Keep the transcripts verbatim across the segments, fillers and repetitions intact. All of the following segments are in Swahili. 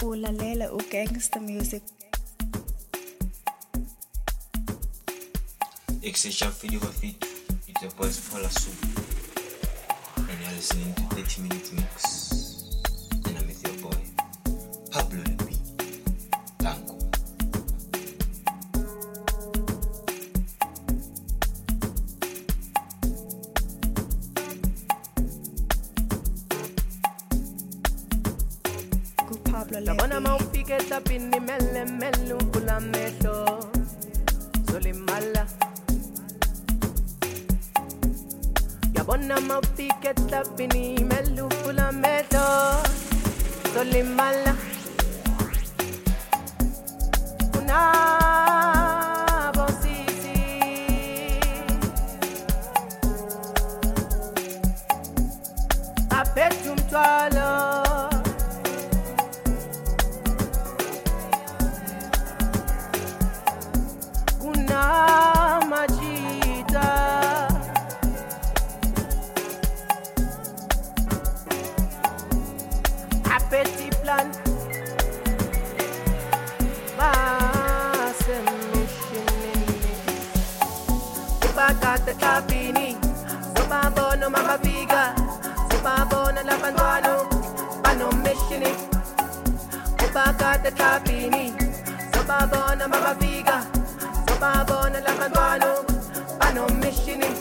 ulalela uGangster Music. Extra video of it, it's your boys Paula Soup. And you're listening to thirty minute mix. And I'm with your boy, Pablo Lupi. Tango. Labona maupike tapini mele melu kula meto Solimala Yabona maupike tapini melu kula meto Solimala Una bosisi Apetum twalo Tapini, sopa bono mama figa, sopa bono la panduano, pano meshini. Sopa kata tapini, sopa bono mama figa, sopa bono la panduano, pano meshini.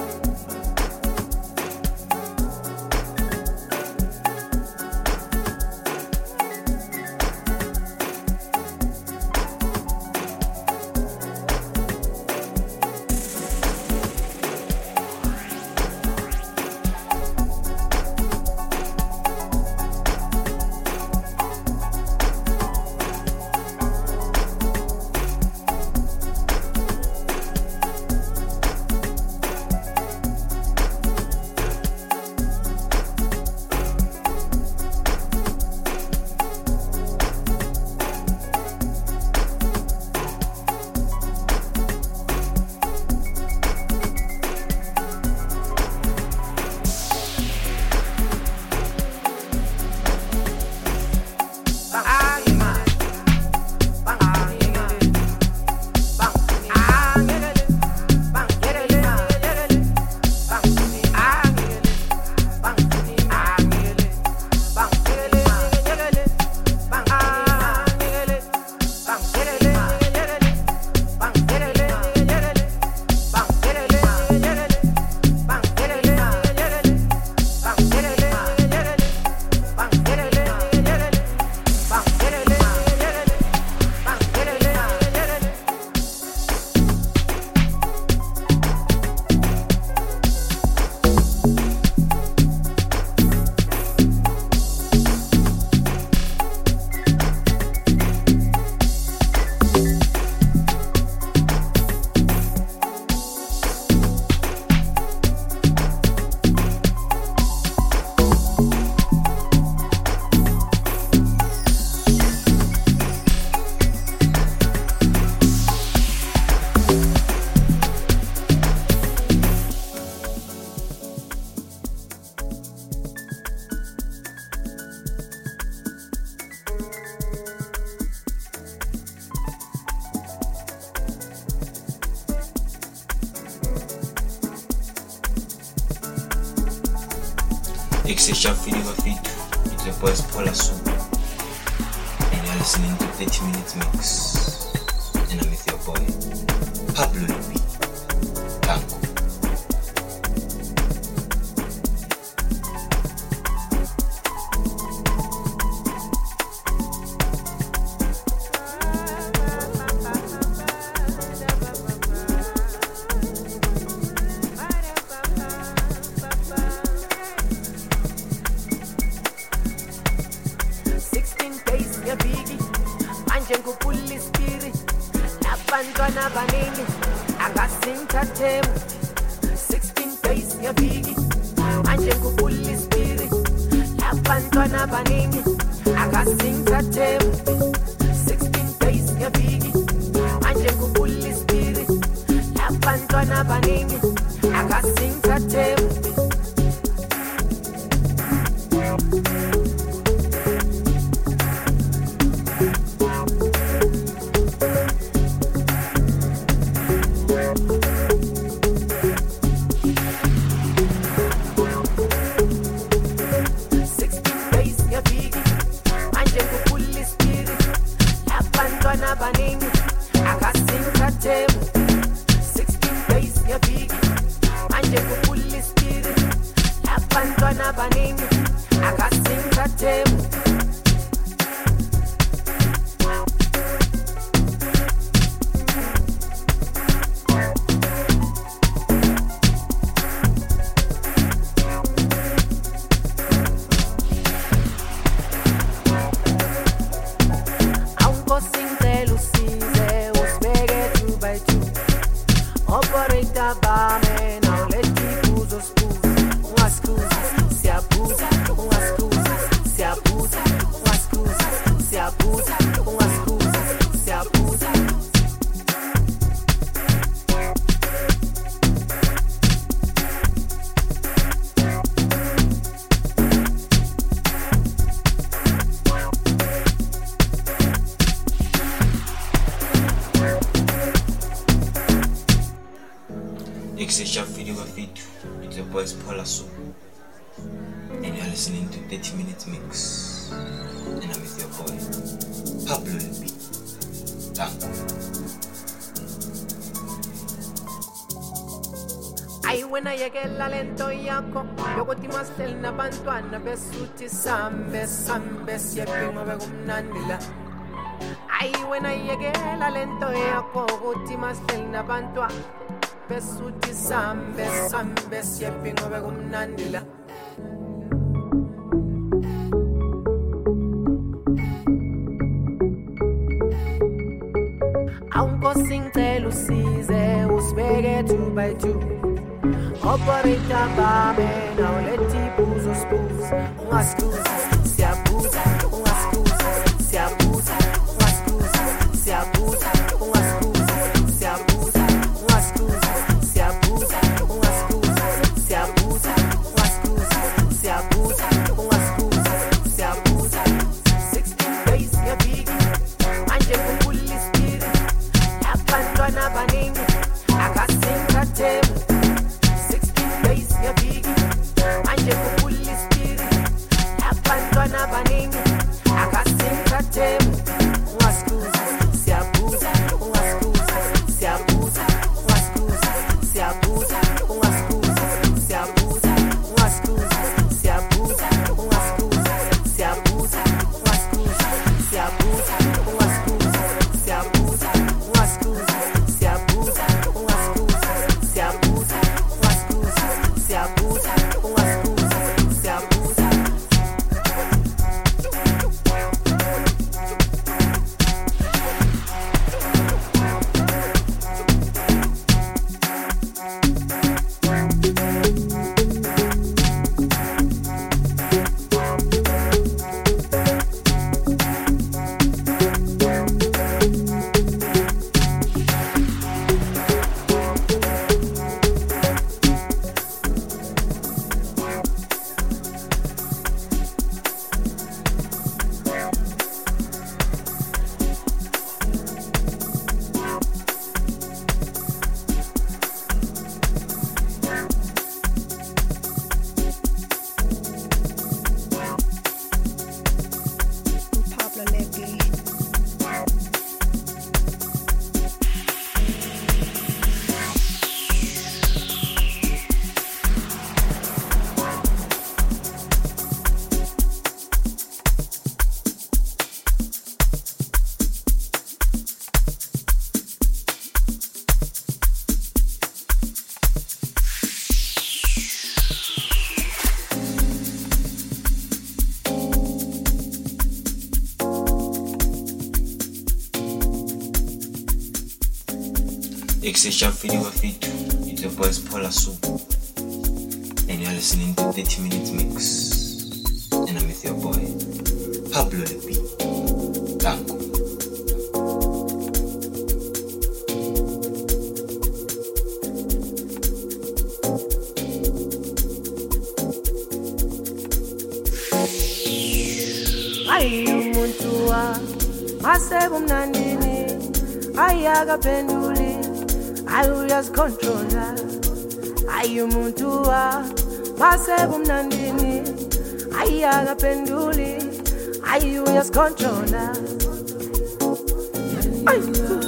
Extra video of it, it's your boys Paula Soup. And you're listening to thirty minute mix. And I'm with your boy, Pablo Lupi. Tango. sixteen days ya bigi manje ngubully spirit labantwana baningi akasinta temu sixteen days ya bigi manje ngubully spirit labantwana baningi akasinta temu video feed. It's your boy Paula Soup, and you're listening to thirty minute mix. And I'm with your boy Pablo Lupi. Thank you. Ay wena yekela lento yakho yokuthi masel nabantwana besuthi sambe sambe siyephinga bekumnandila. Ay wena yekela lento yakho ukuthi masel nabantwana besuthi sambe sambe siyephinga bekumnandila. Aunko singcela usize usibeke two by two. Operator babe, now let it booze or spooze. Ungascuse, siyabuza, ungascuse, siyabuza, ungascuse, siyabuza, ungascuse, siyabuza, ungascuse, siyabuza, ungascuse, siyabuza, ungascuse, siyabuza, ungascuse, siyabuza. Sixteen days ya big, manje kumbuli speed. Abantwana baningi, akasinga temu. Extra video feed. It's your boy Paula Soup, and you're listening to thirty minute mix. And I'm with your boy Pablo Lupi. Thank you. Ay umuntu wa masebumnandini ayaga penduli ayuyas controller. Ay umuntu wa masebumnandini ayaga penduli ayuyas controller. Ay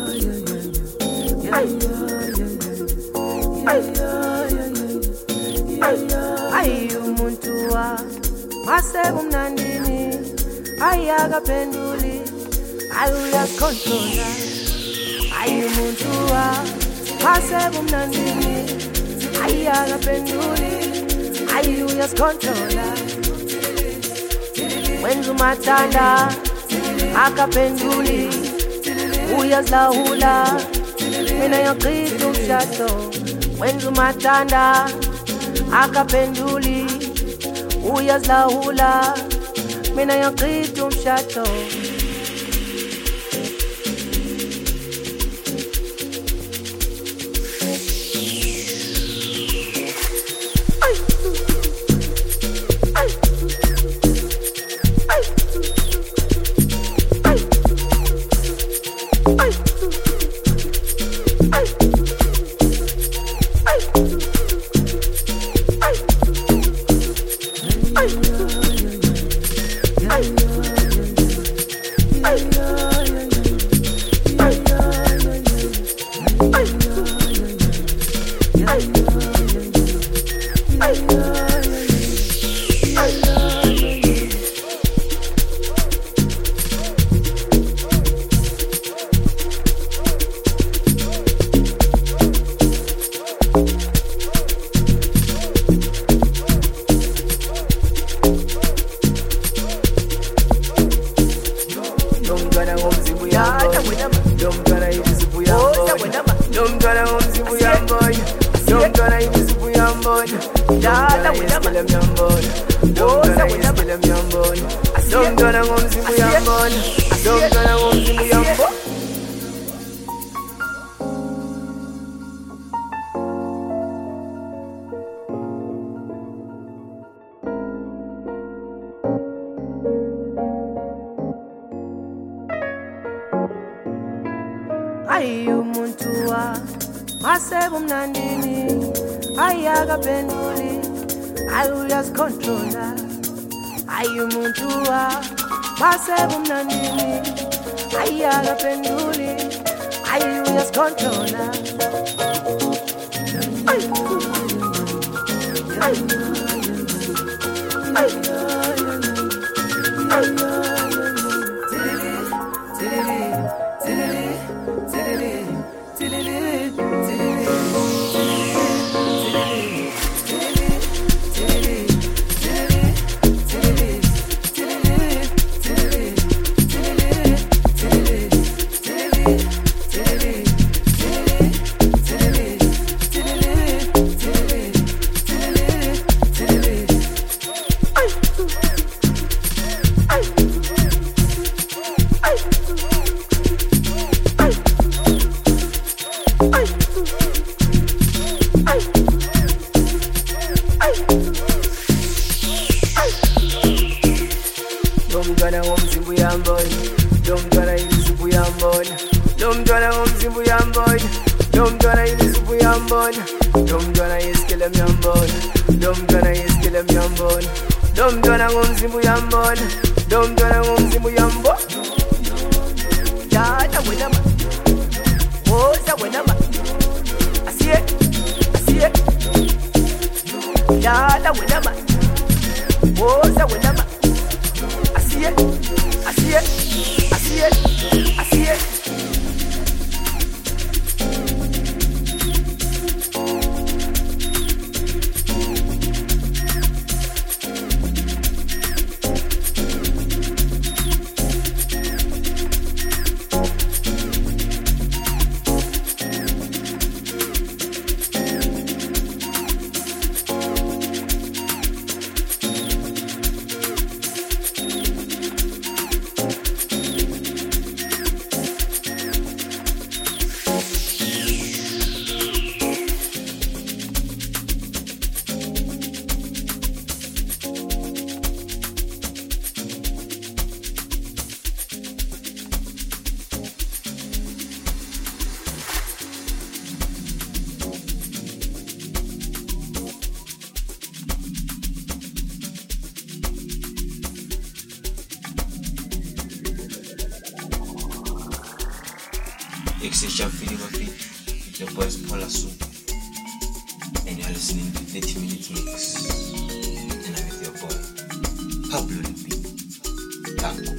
ay ay ay umuntu wa masebumnandini ayaga penduli ayuyas controller. Ay umuntu wa masebumnandini ayaga penduli ayuyas controller. Wenza umathanda akapenduli uyazilawula mina yaqita umshado. Wenza umathanda akapenduli uyazilawula mina yaqita umshado. yambona. Dada wina yambona. Oza wina yambona. Domdona ngomzimbu yambona. Domdona ngomzimbu yambona. Ayu muntua masebu mnandini ayaga penduli ayu just controller. Ayu muntua masebu mnandini ayaga penduli ayu just controller. Ayu ayu ayu ayu Domdona ngomzimbu yambona. Domdona ilisupu yambona. Domdona ngomzimbu yambona. Domdona ilisupu yambona. Domdona iskele yambona. Domdona iskele yambona. Domdona ngomzimbu yambona. Domdona ngomzimbu yambona. Dada wena ma. Oza wena ma. Asiye. Asiye. Dada wena ma. Oza wena ma. Asiye, asiye, asiye, asiye. Extension feeling of it. It's your boys Paula Soup. And you're listening to thirty minute mix. And I'm with your boy Pablo Lupi. Tango.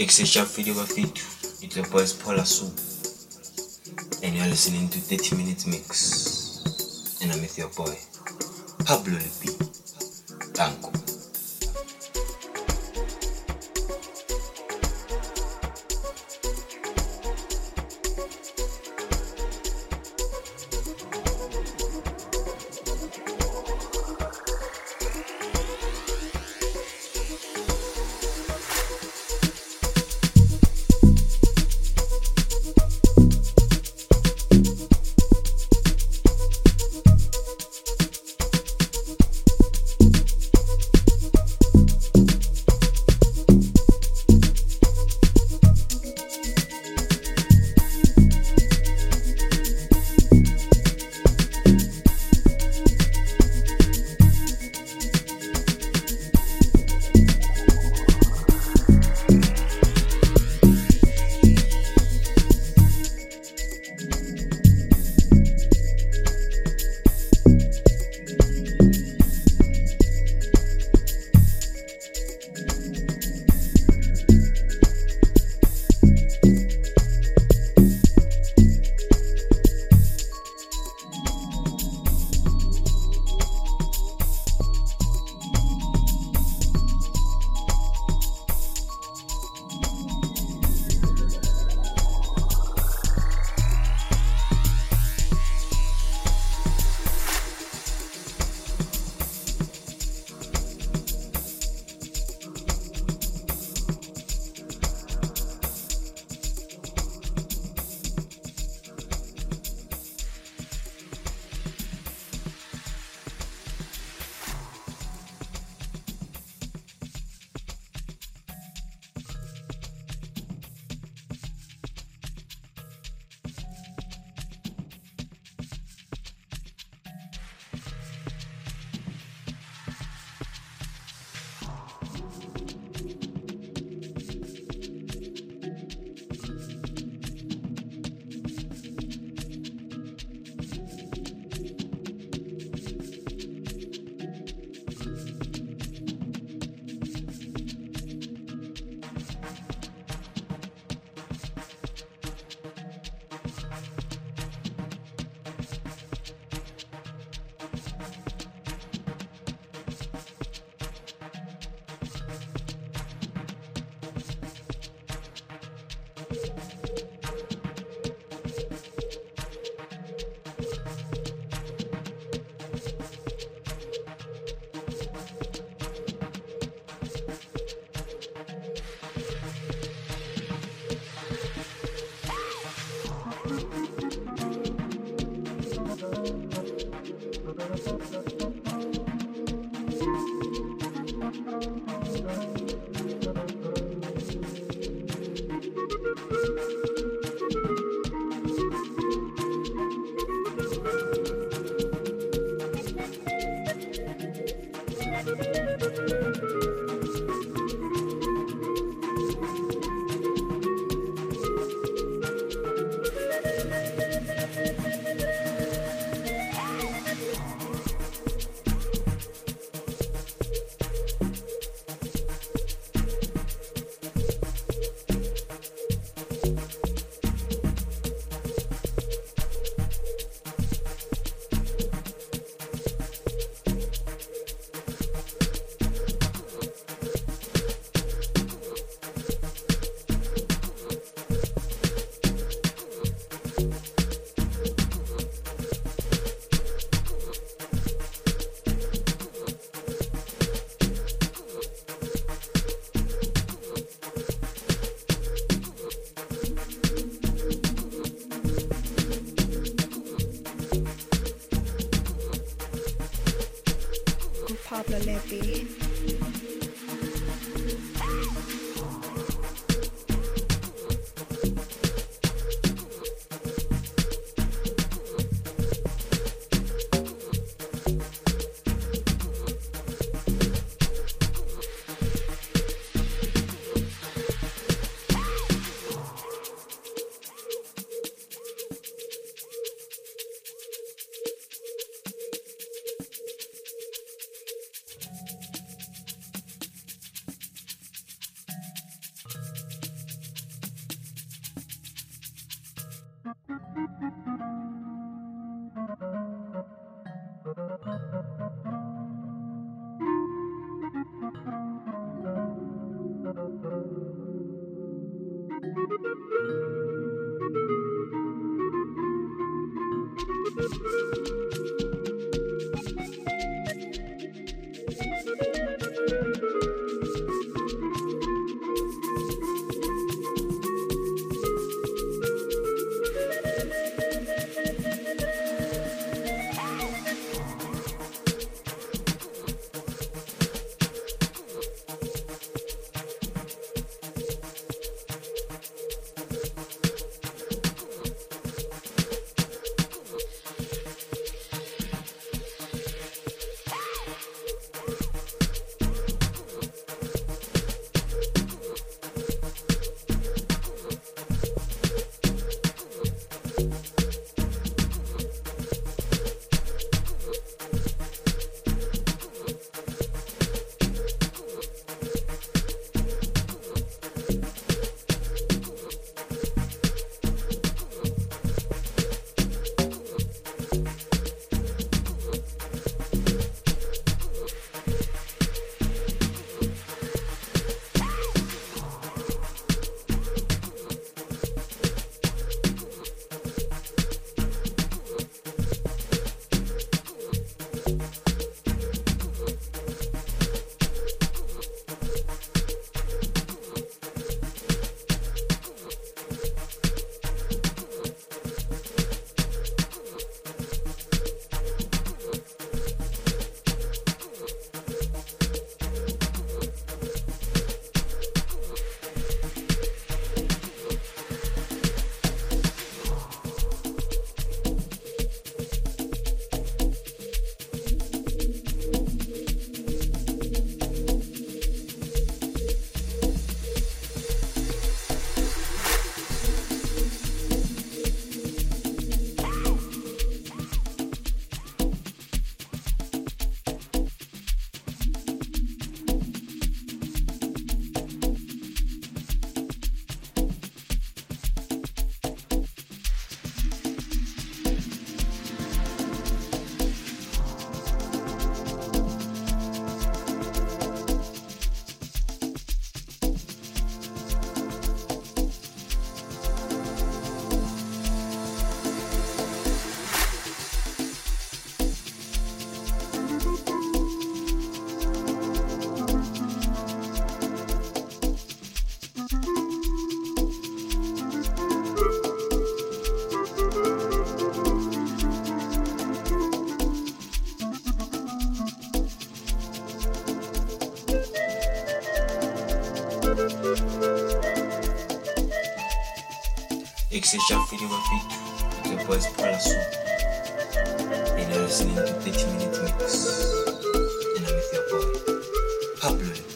Mix and sharp video of it. It's your boys Paula Sue. And you're listening to thirty minute mix. And I'm with your boy Pablo Lipi. Tango. Pablo Lipi. Execution feeling of it. The voice Paula Soup. And you're listening to thirty minute mix. And I'm with your boy, Pablo.